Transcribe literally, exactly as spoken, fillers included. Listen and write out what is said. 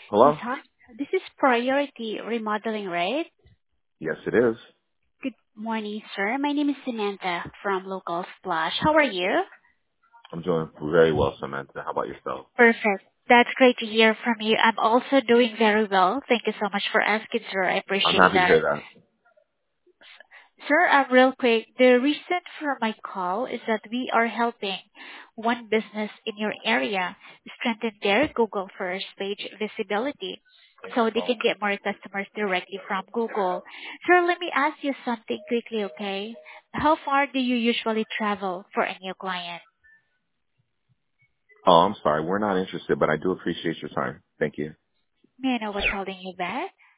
Yes, Hello? hi. This is Priority Remodeling, right? Yes, it is. Good morning, sir. My name is Samantha from Local Splash. How are you? I'm doing very well, Samantha. How about yourself? Perfect. That's great to hear from you. I'm also doing very well. Thank you so much for asking, sir. I I'm appreciate happy to that. hear that. Sir, uh, real quick, the reason for my call is that we are helping one business in your area strengthen their Google first page visibility so they can get more customers directly from Google. Sir, let me ask you something quickly, okay? How far do you usually travel for a new client? Oh, I'm sorry. We're not interested, but I do appreciate your time. Thank you. May I know what's holding you back?